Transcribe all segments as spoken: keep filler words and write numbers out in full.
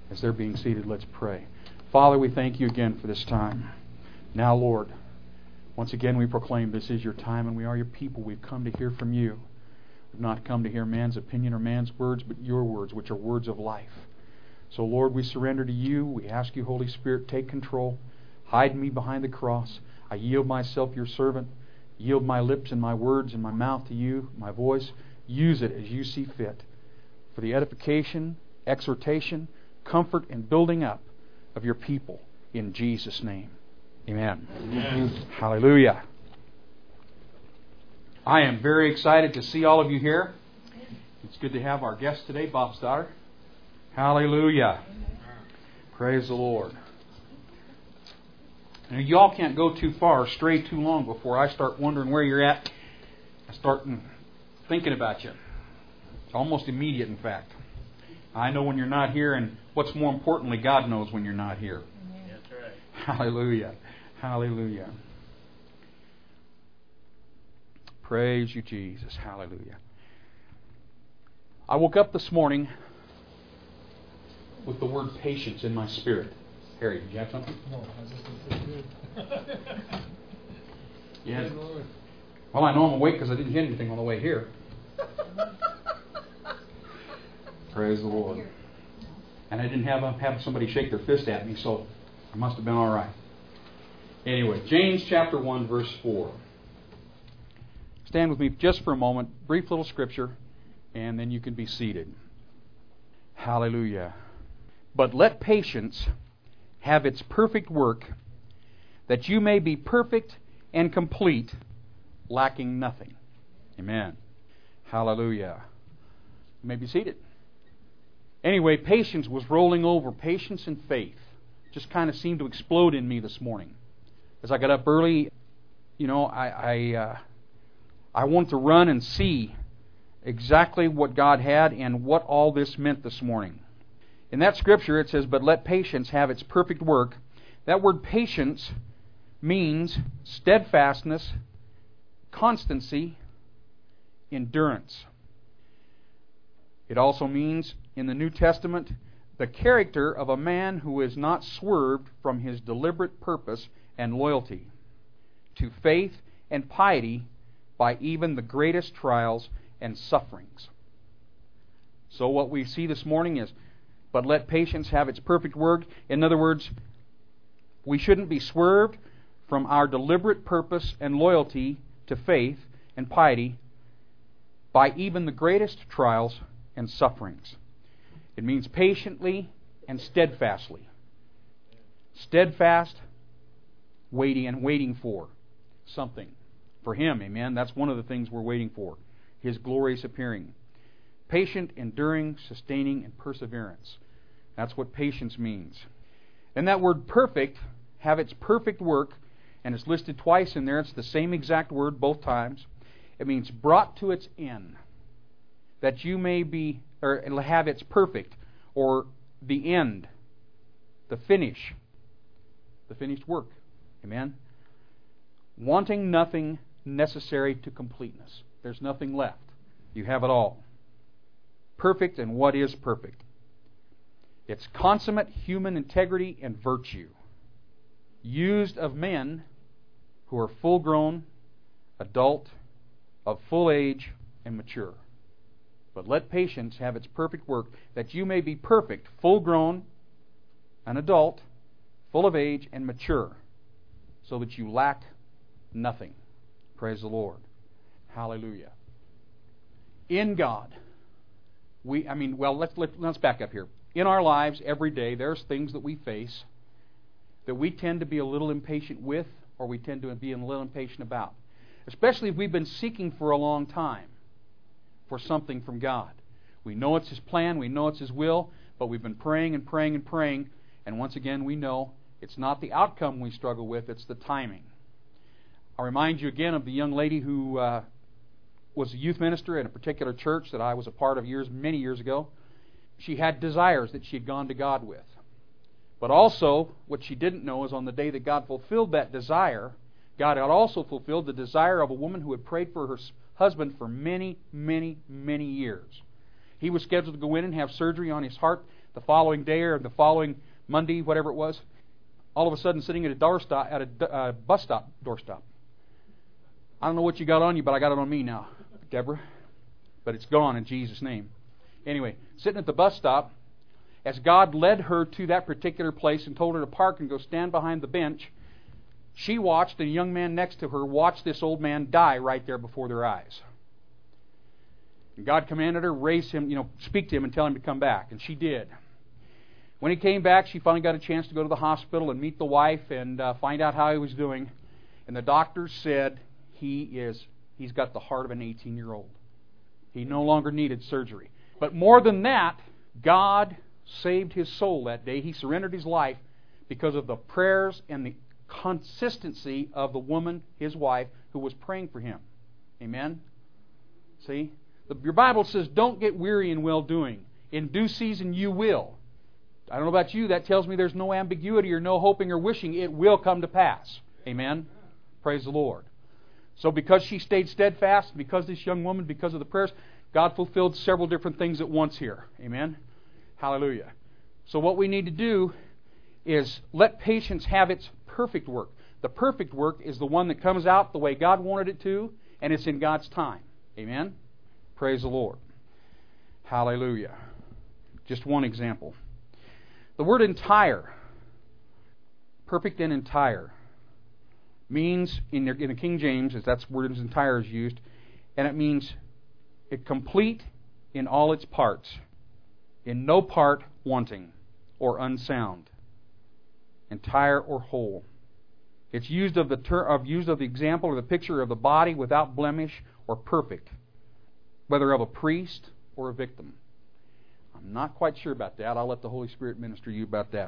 As they're being seated, let's pray. Father, we thank you again for this time. Now, Lord, once again we proclaim this is your time and we are your people. We've come to hear from you. We've not come to hear man's opinion or man's words, but your words, which are words of life. So, Lord, we surrender to you. We ask you, Holy Spirit, take control. Hide me behind the cross. I yield myself, your servant. Yield my lips and my words and my mouth to you, my voice. Use it as you see fit for the edification, exhortation, comfort, and building up of your people. In Jesus' name. Amen. Amen. Hallelujah. I am very excited to see all of you here. It's good to have our guest today, Bob's daughter. Hallelujah. Praise the Lord. Now, you all can't go too far or stray too long before I start wondering where you're at. I start thinking about you. Almost immediate, in fact. I know when you're not here, and what's more importantly, God knows when you're not here. That's right. Hallelujah. Hallelujah. Praise you, Jesus. Hallelujah. I woke up this morning with the word patience in my spirit. Harry, did you have something? No, I was just going to say good. Yeah. Well, I know I'm awake because I didn't hit anything on the way here. Praise the Lord. And I didn't have, a, have somebody shake their fist at me, so I must have been all right. Anyway, James chapter one, verse four. Stand with me just for a moment. Brief little scripture, and then you can be seated. Hallelujah. But let patience have its perfect work, that you may be perfect and complete, lacking nothing. Amen. Hallelujah. You may be seated. Anyway, patience was rolling over. Patience and faith just kind of seemed to explode in me this morning. As I got up early, you know, I I, uh, I want to run and see exactly what God had and what all this meant this morning. In that scripture it says, but let patience have its perfect work. That word patience means steadfastness, constancy, endurance. It also means, in the New Testament, the character of a man who is not swerved from his deliberate purpose and loyalty to faith and piety by even the greatest trials and sufferings. So what we see this morning is, but let patience have its perfect work. In other words, we shouldn't be swerved from our deliberate purpose and loyalty to faith and piety by even the greatest trials and sufferings. It means patiently and steadfastly. Steadfast, waiting and waiting for something. For Him, amen. That's one of the things we're waiting for. His glorious appearing. Patient, enduring, sustaining, and perseverance. That's what patience means. And that word perfect, have its perfect work, and it's listed twice in there. It's the same exact word both times. It means brought to its end. That you may be, or have its perfect, or the end, the finish, the finished work. Amen? Wanting nothing necessary to completeness. There's nothing left. You have it all. Perfect, and what is perfect? It's consummate human integrity and virtue, used of men who are full grown, adult, of full age, and mature. But let patience have its perfect work, that you may be perfect, full grown, an adult, full of age, and mature, so that you lack nothing. Praise the Lord. Hallelujah. In God, we, I mean, well, let's, let's, let's back up here. In our lives, every day, there's things that we face that we tend to be a little impatient with, or we tend to be a little impatient about. Especially if we've been seeking for a long time for something from God. We know it's His plan, we know it's His will, but we've been praying and praying and praying, and once again we know it's not the outcome we struggle with, it's the timing. I'll remind you again of the young lady who uh, was a youth minister in a particular church that I was a part of years, many years ago. She had desires that she had gone to God with. But also, what she didn't know is on the day that God fulfilled that desire, God had also fulfilled the desire of a woman who had prayed for her husband for many, many, many years. He was scheduled to go in and have surgery on his heart the following day or the following Monday, whatever it was, all of a sudden sitting at a door stop, at a uh, bus stop doorstop. I don't know what you got on you, but I got it on me now, Deborah. But it's gone in Jesus' name. Anyway, sitting at the bus stop, as God led her to that particular place and told her to park and go stand behind the bench, she watched, and a young man next to her watched this old man die right there before their eyes. And God commanded her, raise him, you know, speak to him and tell him to come back. And she did. When he came back, she finally got a chance to go to the hospital and meet the wife and uh, find out how he was doing. And the doctors said he is, he's got the heart of an eighteen-year-old. He no longer needed surgery. But more than that, God saved his soul that day. He surrendered his life because of the prayers and the consistency of the woman, his wife, who was praying for him. Amen? See? The, your Bible says, don't get weary in well-doing. In due season you will. I don't know about you, that tells me there's no ambiguity or no hoping or wishing. It will come to pass. Amen? Praise the Lord. So because she stayed steadfast, because this young woman, because of the prayers, God fulfilled several different things at once here. Amen? Hallelujah. So what we need to do is let patience have its perfect work. The perfect work is the one that comes out the way God wanted it to, and it's in God's time. Amen? Praise the Lord. Hallelujah. Just one example. The word entire, perfect and entire, means, in the, in the King James, as that's word entire is used, and it means it complete in all its parts, in no part wanting or unsound, entire or whole. It's used of the ter- of used of the example or the picture of the body without blemish or perfect, whether of a priest or a victim. I'm not quite sure about that. I'll let the Holy Spirit minister to you about that.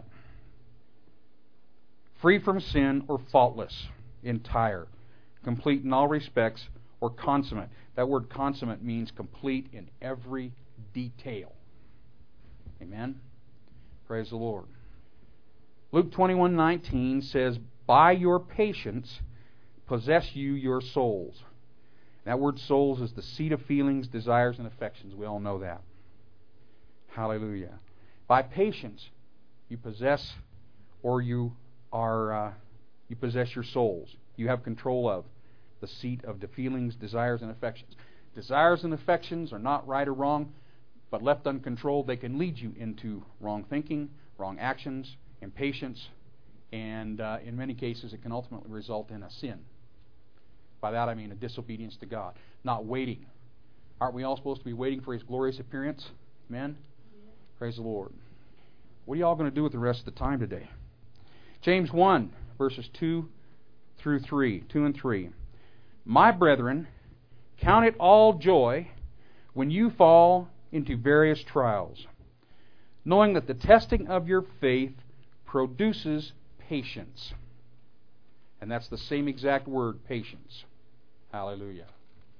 Free from sin or faultless, entire, complete in all respects, or consummate. That word consummate means complete in every detail. Amen? Praise the Lord. Luke twenty-one nineteen says, by your patience possess you your souls. That word souls is the seat of feelings, desires, and affections. We all know that. Hallelujah. By patience you possess or you are uh, you possess your souls. You have control of the seat of the feelings, desires, and affections. Desires and affections are not right or wrong, but left uncontrolled, they can lead you into wrong thinking, wrong actions, impatience, and uh, in many cases it can ultimately result in a sin. By that I mean a disobedience to God, not waiting. Aren't we all supposed to be waiting for His glorious appearance? Amen? Praise the Lord. What are you all going to do with the rest of the time today? James one, verses two through three, two and three. My brethren, count it all joy when you fall into various trials, knowing that the testing of your faith produces patience. And that's the same exact word, patience. Hallelujah.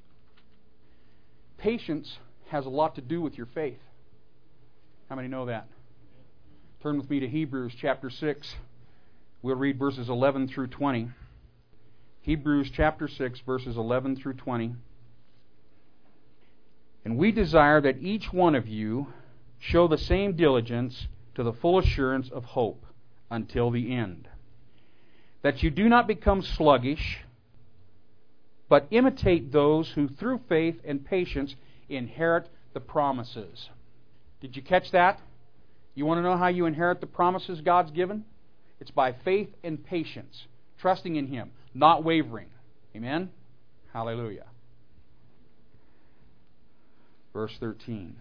Patience has a lot to do with your faith. How many know that? Turn with me to Hebrews chapter six. We'll read verses eleven through twenty. Hebrews chapter six, verses eleven through twenty. And we desire that each one of you show the same diligence to the full assurance of hope until the end, that you do not become sluggish, but imitate those who through faith and patience inherit the promises. Did you catch that? You want to know how you inherit the promises God's given? It's by faith and patience, trusting in Him, not wavering. Amen? Hallelujah. Verse thirteen.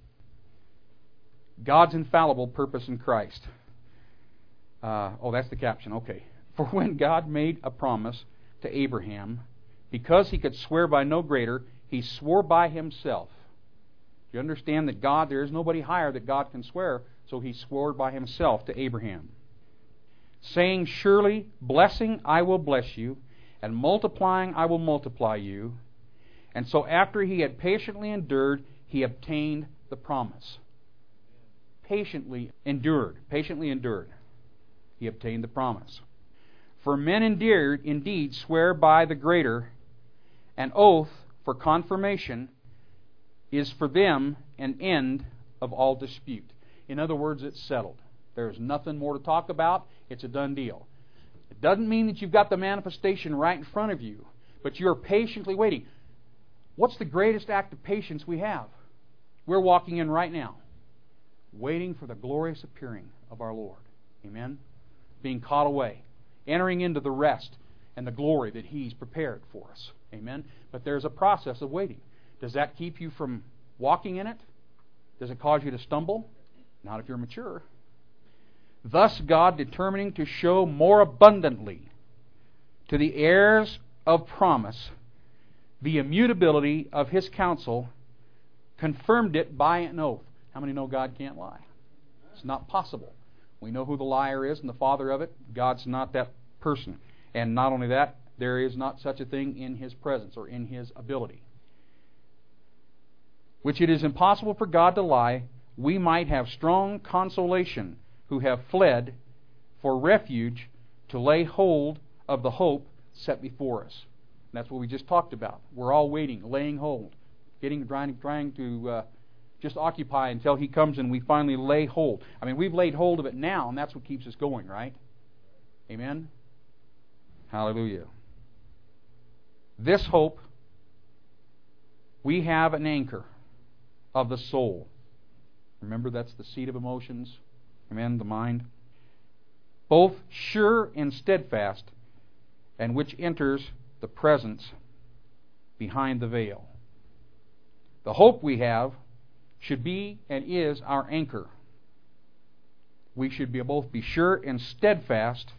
God's infallible purpose in Christ. Uh, oh, that's the caption. Okay. For when God made a promise to Abraham, because He could swear by no greater, He swore by Himself. You understand that God, there is nobody higher that God can swear, so He swore by Himself to Abraham, saying, surely blessing I will bless you, and multiplying I will multiply you. And so after he had patiently endured, he obtained the promise. Patiently endured. Patiently endured. He obtained the promise. For men indeed, indeed swear by the greater, an oath for confirmation is for them an end of all dispute. In other words, it's settled. There's nothing more to talk about. It's a done deal. It doesn't mean that you've got the manifestation right in front of you, but you're patiently waiting. What's the greatest act of patience we have? We're walking in right now, waiting for the glorious appearing of our Lord. Amen? Being caught away, entering into the rest and the glory that He's prepared for us. Amen? But there's a process of waiting. Does that keep you from walking in it? Does it cause you to stumble? Not if you're mature. Thus God determining to show more abundantly to the heirs of promise the immutability of His counsel, confirmed it by an oath. How many know God can't lie? It's not possible. We know who the liar is and the father of it. God's not that person. And not only that, there is not such a thing in His presence or in His ability. Which it is impossible for God to lie, we might have strong consolation who have fled for refuge to lay hold of the hope set before us. And that's what we just talked about. We're all waiting, laying hold, getting, trying, trying to uh, just occupy until He comes and we finally lay hold. I mean, we've laid hold of it now, and that's what keeps us going, right? Amen? Hallelujah. This hope, we have an anchor of the soul. Remember, that's the seat of emotions. Amen, the mind. Both sure and steadfast, and which enters the presence behind the veil. The hope we have should be and is our anchor. We should be both be sure and steadfast,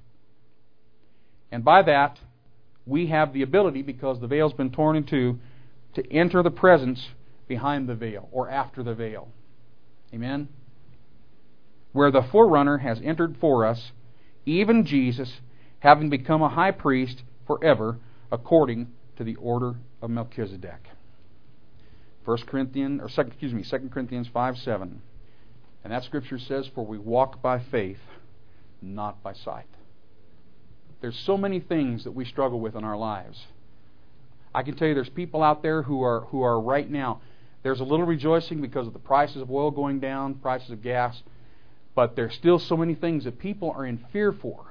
and by that we have the ability, because the veil's been torn in two, to enter the presence behind the veil or after the veil. Amen? Where the forerunner has entered for us, even Jesus, having become a high priest forever, according to the order of Melchizedek. First Corinthians, or second, excuse me, Second Corinthians five seven, and that scripture says, "For we walk by faith, not by sight." There's so many things that we struggle with in our lives. I can tell you, there's people out there who are who are right now. There's a little rejoicing because of the prices of oil going down, prices of gas. But there's still so many things that people are in fear for.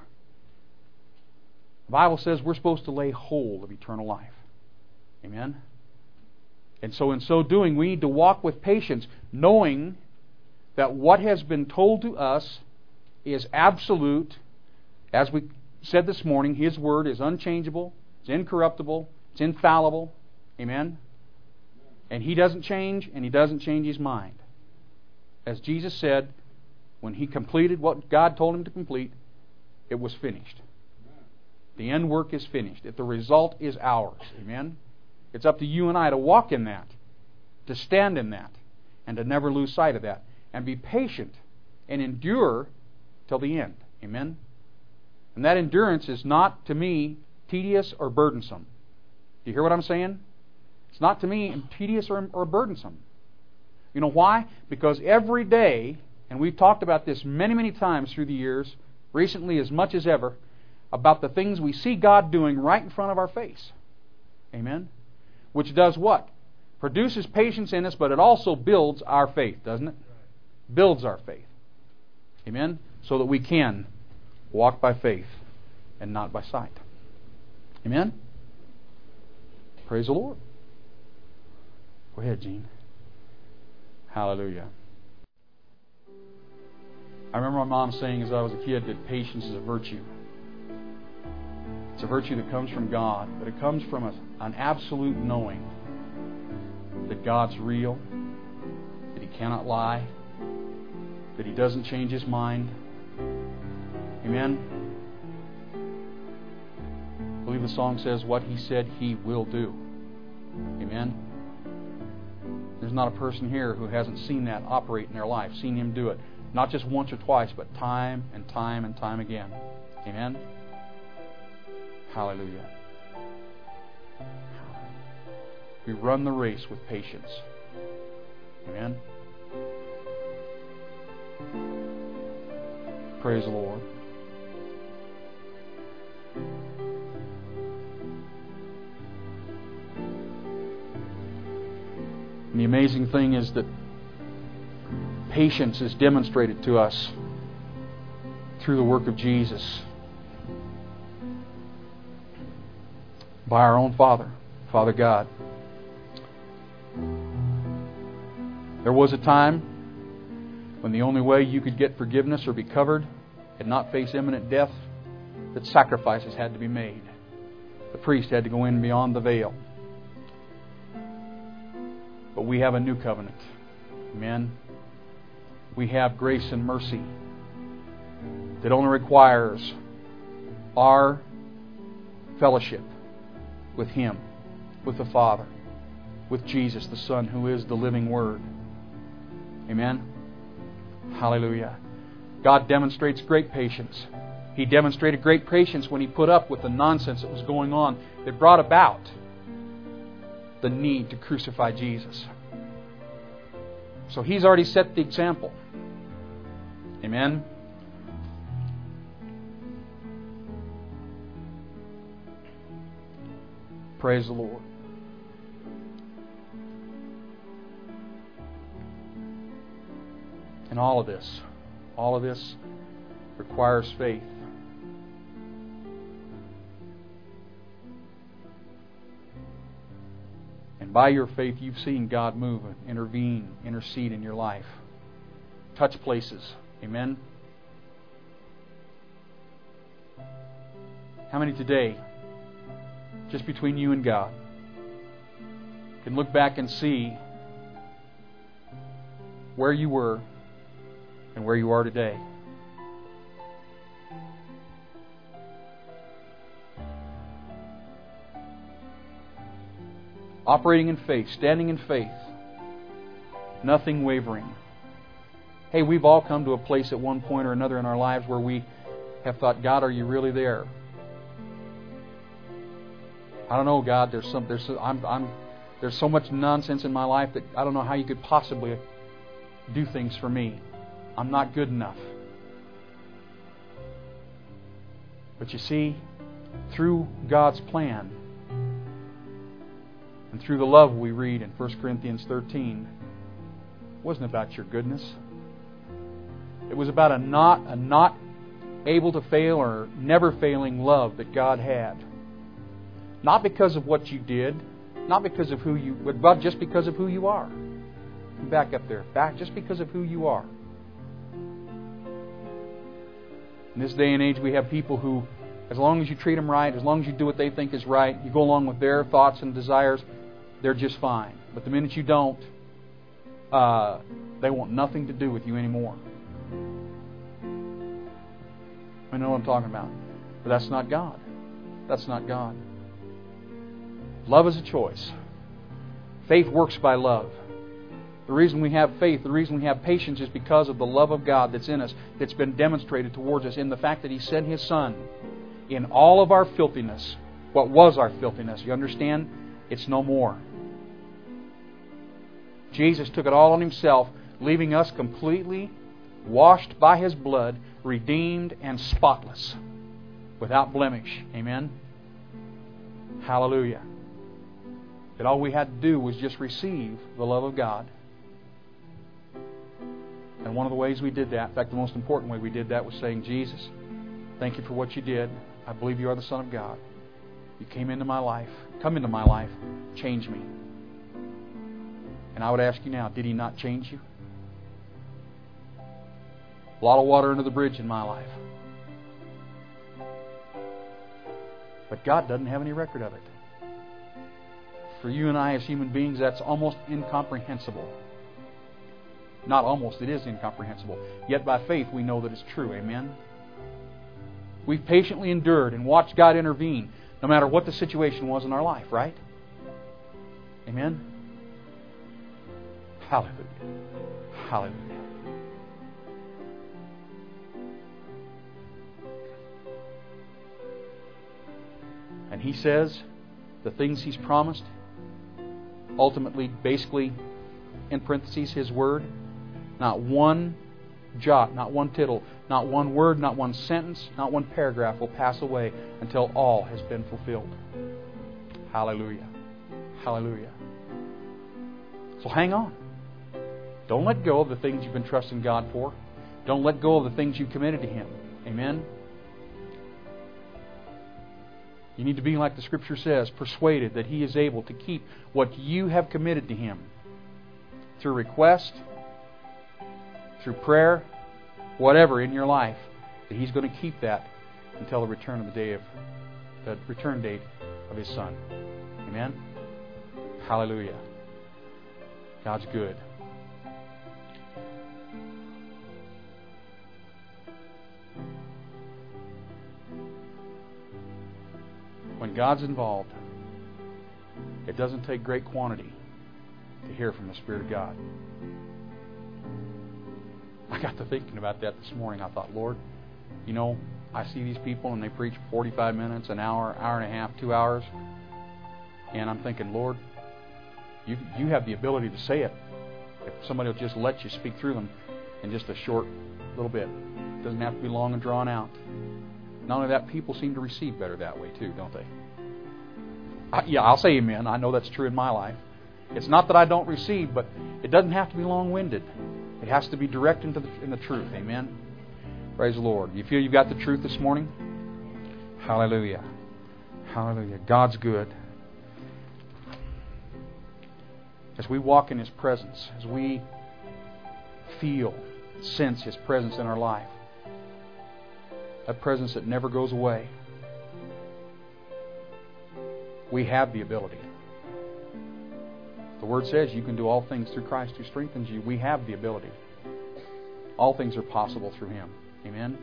The Bible says we're supposed to lay hold of eternal life. Amen? And so in so doing, we need to walk with patience, knowing that what has been told to us is absolute. As we said this morning, His Word is unchangeable, it's incorruptible, it's infallible. Amen? And He doesn't change, and He doesn't change His mind. As Jesus said, when He completed what God told Him to complete, it was finished. The end work is finished. The result is ours. Amen? It's up to you and I to walk in that, to stand in that, and to never lose sight of that, and be patient and endure till the end. Amen? And that endurance is not, to me, tedious or burdensome. Do you hear what I'm saying? It's not, to me, tedious or, or burdensome. You know why? Because every day, and we've talked about this many, many times through the years, recently as much as ever, about the things we see God doing right in front of our face. Amen? Which does what? Produces patience in us, but it also builds our faith, doesn't it? Builds our faith. Amen? So that we can walk by faith and not by sight. Amen? Praise the Lord. Go ahead, Gene. Hallelujah. I remember my mom saying as I was a kid that patience is a virtue. It's a virtue that comes from God, but it comes from a, an absolute knowing that God's real, that He cannot lie, that He doesn't change His mind. Amen? I believe the song says, what He said He will do. Amen? There's not a person here who hasn't seen that operate in their life, seen Him do it. Not just once or twice, but time and time and time again. Amen? Hallelujah. We run the race with patience. Amen? Praise the Lord. And the amazing thing is that Patience is demonstrated to us through the work of Jesus by our own Father, Father God. There was a time when the only way you could get forgiveness or be covered and not face imminent death, that sacrifices had to be made. The priest had to go in beyond the veil. But we have a new covenant. Amen. We have grace and mercy that only requires our fellowship with Him, with the Father, with Jesus, the Son, who is the living Word. Amen. Hallelujah. God demonstrates great patience. He demonstrated great patience when He put up with the nonsense that was going on that brought about the need to crucify Jesus. So He's already set the example. Amen. Praise the Lord. And all of this, all of this requires faith. And by your faith, you've seen God move, intervene, intercede in your life. Touch places. Amen. How many today, just between you and God, can look back and see where you were and where you are today? Operating in faith, standing in faith, nothing wavering. Hey, we've all come to a place at one point or another in our lives where we have thought, God, are you really there? I don't know, God. There's some. There's. I'm. I'm. There's so much nonsense in my life that I don't know how you could possibly do things for me. I'm not good enough. But you see, through God's plan and through the love we read in First Corinthians thirteen, it wasn't about your goodness. It was about a not a not able to fail or never failing love that God had. Not because of what you did, not because of who you, but just because of who you are. Back up there. Back just because of who you are. In this day and age, we have people who, as long as you treat them right, as long as you do what they think is right, you go along with their thoughts and desires, they're just fine. But the minute you don't, uh, they want nothing to do with you anymore. I know what I'm talking about. But that's not God. That's not God. Love is a choice. Faith works by love. The reason we have faith, the reason we have patience is because of the love of God that's in us, that's been demonstrated towards us in the fact that He sent His Son in all of our filthiness. What was our filthiness? You understand? It's no more. Jesus took it all on Himself, leaving us completely washed by His blood, redeemed and spotless, without blemish. Amen? Hallelujah. That all we had to do was just receive the love of God. And one of the ways we did that, in fact, the most important way we did that was saying, Jesus, thank you for what you did. I believe you are the Son of God. You came into my life. Come into my life. Change me. And I would ask you now, did He not change you? A lot of water under the bridge in my life. But God doesn't have any record of it. For you and I as human beings, that's almost incomprehensible. Not almost, it is incomprehensible. Yet by faith we know that it's true. Amen? We've patiently endured and watched God intervene no matter what the situation was in our life, right? Amen? Hallelujah. Hallelujah. And He says the things He's promised, ultimately, basically, in parentheses, His Word, not one jot, not one tittle, not one word, not one sentence, not one paragraph will pass away until all has been fulfilled. Hallelujah. Hallelujah. So hang on. Don't let go of the things you've been trusting God for. Don't let go of the things you committed to Him. Amen? You need to be, like the Scripture says, persuaded that He is able to keep what you have committed to Him through request, through prayer, whatever in your life, that He's going to keep that until the return of the day of the return date of His Son. Amen? Hallelujah. God's good. When God's involved, it doesn't take great quantity to hear from the Spirit of God. I got to thinking about that this morning. I thought, Lord, you know, I see these people and they preach forty-five minutes, an hour, hour and a half, two hours. And I'm thinking, Lord, you you have the ability to say it. If somebody will just let you speak through them in just a short little bit. It doesn't have to be long and drawn out. Not only that, people seem to receive better that way too, don't they? I, yeah, I'll say amen. I know that's true in my life. It's not that I don't receive, but it doesn't have to be long-winded. It has to be direct into the, in the truth. Amen? Praise the Lord. You feel you've got the truth this morning? Hallelujah. Hallelujah. God's good. As we walk in His presence, as we feel, sense His presence in our life, that presence that never goes away, we have the ability. The Word says you can do all things through Christ who strengthens you. We have the ability. All things are possible through Him. Amen?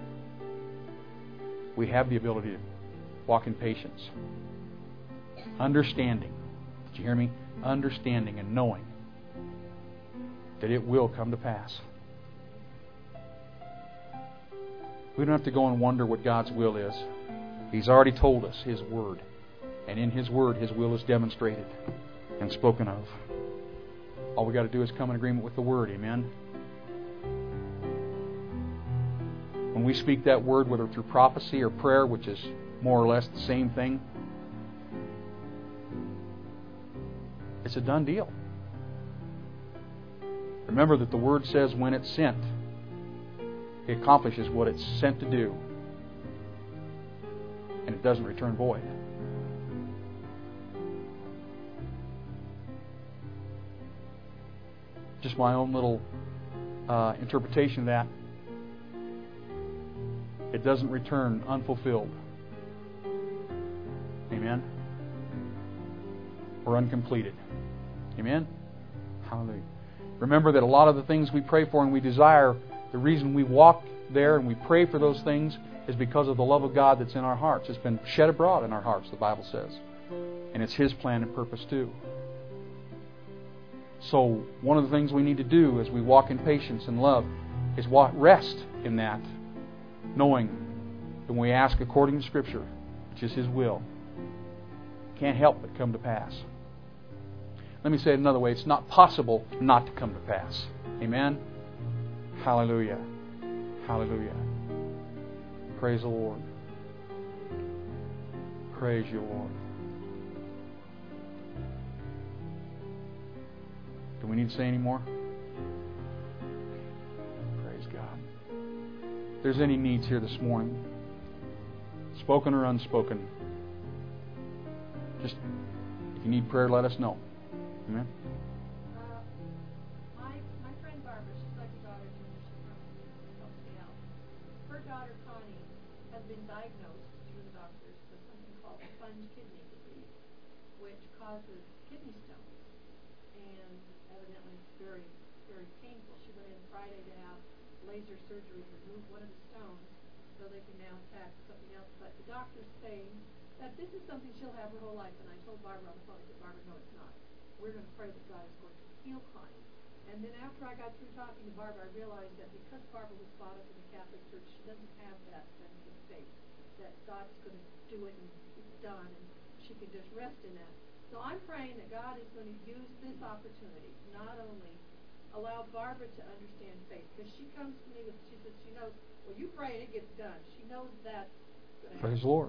We have the ability to walk in patience. Understanding. Did you hear me? Understanding and knowing that it will come to pass. We don't have to go and wonder what God's will is. He's already told us His Word. And in His Word, His will is demonstrated and spoken of. All we got to do is come in agreement with the Word. Amen? When we speak that Word, whether through prophecy or prayer, which is more or less the same thing, it's a done deal. Remember that the Word says when it's sent, it accomplishes what it's sent to do. And it doesn't return void. Just my own little uh, interpretation of that. It doesn't return unfulfilled. Amen? Or uncompleted. Amen? Hallelujah. Remember that a lot of the things we pray for and we desire, the reason we walk there and we pray for those things is because of the love of God that's in our hearts. It's been shed abroad in our hearts, the Bible says. And it's His plan and purpose too. So one of the things we need to do as we walk in patience and love is walk, rest in that, knowing that when we ask according to Scripture, which is His will, can't help but come to pass. Let me say it another way. It's not possible not to come to pass. Amen? Hallelujah. Hallelujah. Praise the Lord. Praise you, Lord. Do we need to say any more? Praise God. If there's any needs here this morning, spoken or unspoken, just if you need prayer, let us know. Amen. Uh, my my friend Barbara, she's like a daughter to me. She's from something else. Her daughter Connie has been diagnosed through the doctors with something called sponge kidney disease, which causes kidney stones, and evidently it's very very painful. She went in Friday to have laser surgery to remove one of the stones, so they can now attack something else. But the doctor's saying that this is something she'll have her whole life. And I told Barbara on the phone, I said, Barbara, no, it's not. We're going to pray that God is going to heal Connie. And then after I got through talking to Barbara, I realized that because Barbara was brought up in the Catholic Church, she doesn't have that sense of faith, that God's going to do it and it's done, and she can just rest in that. So I'm praying that God is going to use this opportunity to not only allow Barbara to understand faith, because she comes to me with, she says, she knows, well, you pray and it gets done. She knows that's going to happen. Praise the Lord.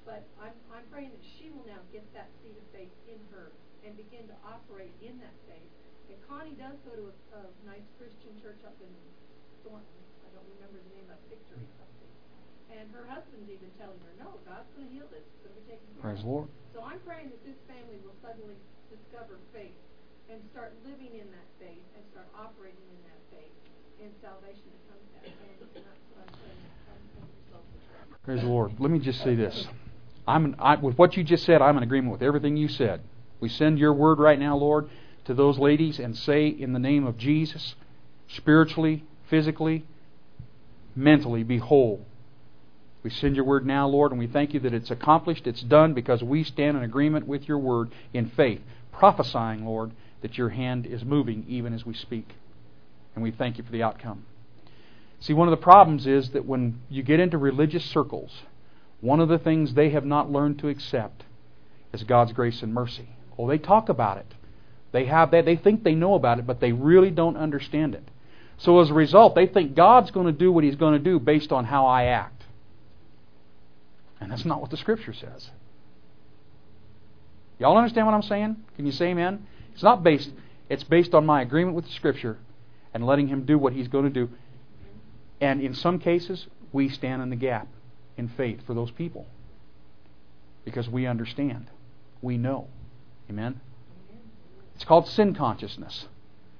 But I'm, I'm praying that she will now get that seed of faith in her and begin to operate in that faith. And Connie does go to a, a nice Christian church up in Thornton. I don't remember the name of Victory something. And her husband's even telling her, no, God's going to heal this. It's going to be taken care of. Praise the Lord. So I'm praying that this family will suddenly discover faith and start living in that faith and start operating in that faith and salvation that comes out. And that's what I'm praying. Praise the Lord. Let me just say this. I'm an, I, with what you just said, I'm in agreement with everything you said. We send your word right now, Lord, to those ladies and say in the name of Jesus, spiritually, physically, mentally, be whole. We send your word now, Lord, and we thank you that it's accomplished, it's done, because we stand in agreement with your word in faith, prophesying, Lord, that your hand is moving even as we speak. And we thank you for the outcome. See, one of the problems is that when you get into religious circles, one of the things they have not learned to accept is God's grace and mercy. Oh, they talk about it. They have that. They think they know about it, but they really don't understand it. So as a result, they think God's going to do what He's going to do based on how I act. And that's not what the Scripture says. Y'all understand what I'm saying? Can you say amen? It's not based, it's based on my agreement with the Scripture and letting Him do what He's going to do. And in some cases, we stand in the gap in faith for those people. Because we understand. We know. Amen? It's called sin consciousness.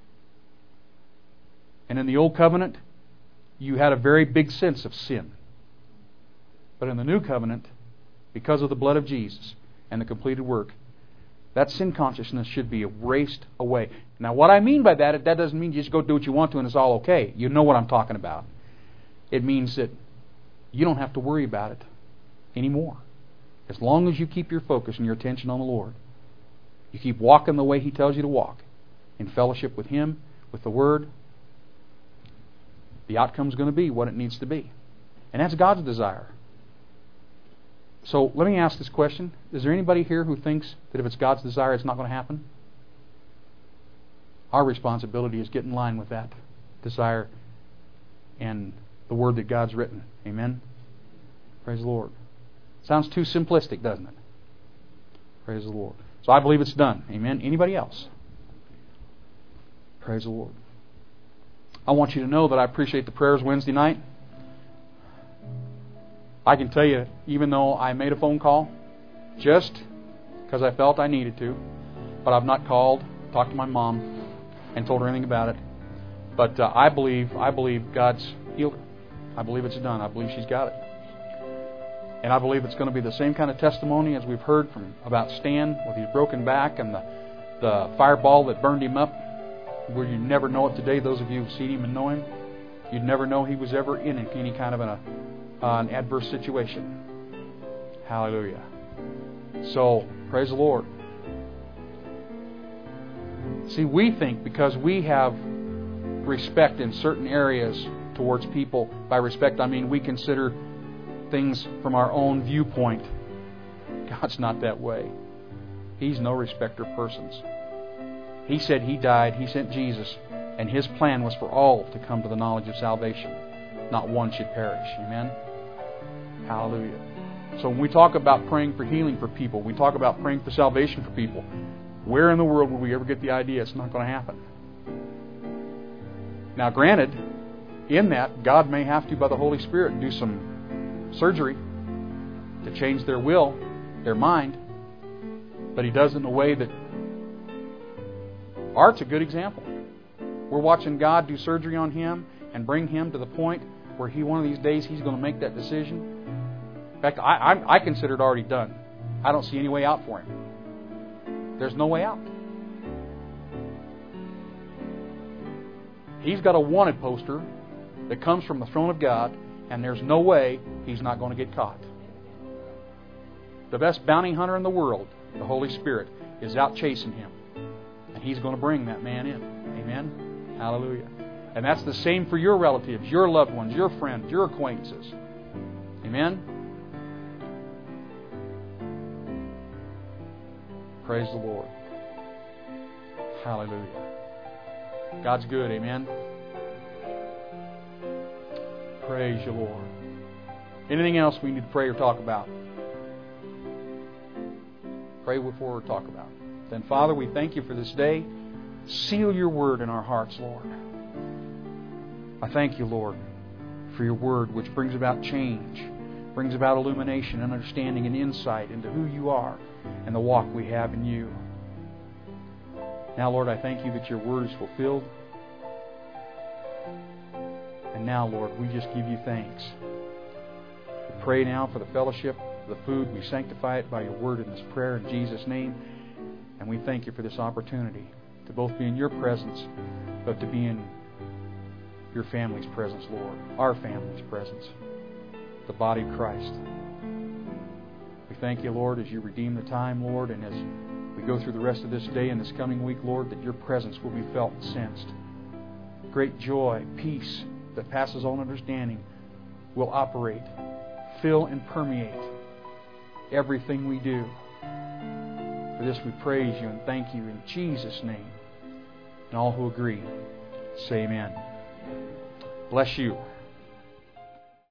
And in the Old Covenant, you had a very big sense of sin. But in the New Covenant, because of the blood of Jesus and the completed work, that sin consciousness should be erased away. Now, what I mean by that, that doesn't mean you just go do what you want to and it's all okay. You know what I'm talking about. It means that you don't have to worry about it anymore. As long as you keep your focus and your attention on the Lord. You keep walking the way He tells you to walk. In fellowship with Him, with the Word. The outcome's going to be what it needs to be. And that's God's desire. So let me ask this question. Is there anybody here who thinks that if it's God's desire, it's not going to happen? Our responsibility is get in line with that desire and the Word that God's written. Amen? Praise the Lord. Sounds too simplistic, doesn't it? Praise the Lord. So I believe it's done. Amen? Anybody else? Praise the Lord. I want you to know that I appreciate the prayers Wednesday night. I can tell you, even though I made a phone call, just because I felt I needed to, but I've not called, talked to my mom, and told her anything about it. But uh, I believe, I believe God's healed her. I believe it's done. I believe she's got it. And I believe it's going to be the same kind of testimony as we've heard from about Stan with his broken back and the, the fireball that burned him up, where you never know it today. Those of you who've seen him and know him, you'd never know he was ever in any kind of an, uh, an adverse situation. Hallelujah. So, praise the Lord. See, we think because we have respect in certain areas towards people, by respect I mean we consider things from our own viewpoint. God's not that way. He's no respecter of persons. He said He died, He sent Jesus, and His plan was for all to come to the knowledge of salvation. Not one should perish. Amen? Hallelujah. So when we talk about praying for healing for people, we talk about praying for salvation for people, where in the world would we ever get the idea it's not going to happen? Now granted, in that, God may have to, by the Holy Spirit, do some surgery to change their will, their mind, but He does it in a way that Art's a good example. We're watching God do surgery on him and bring him to the point where he one of these days he's going to make that decision. In fact, I, I, I consider it already done. I don't see any way out for him. There's no way out. He's got a wanted poster that comes from the throne of God, and there's no way he's not going to get caught. The best bounty hunter in the world, the Holy Spirit, is out chasing him. And He's going to bring that man in. Amen? Hallelujah. And that's the same for your relatives, your loved ones, your friends, your acquaintances. Amen? Praise the Lord. Hallelujah. God's good. Amen? Praise you, Lord. Anything else we need to pray or talk about? pray before we talk about it. Then, Father, we thank you for this day. Seal your word in our hearts, Lord. I thank you, Lord, for your word, which brings about change, brings about illumination and understanding and insight into who you are and the walk we have in you. Now, Lord, I thank you that your word is fulfilled. And now, Lord, we just give you thanks. We pray now for the fellowship, the food. We sanctify it by your word in this prayer in Jesus' name. And we thank you for this opportunity to both be in your presence, but to be in your family's presence, Lord. Our family's presence. The body of Christ. We thank you, Lord, as you redeem the time, Lord, and as we go through the rest of this day and this coming week, Lord, that your presence will be felt and sensed. Great joy, peace that passes all understanding will operate, fill and permeate everything we do. For this we praise you and thank you in Jesus' name. And all who agree, say amen. Bless you.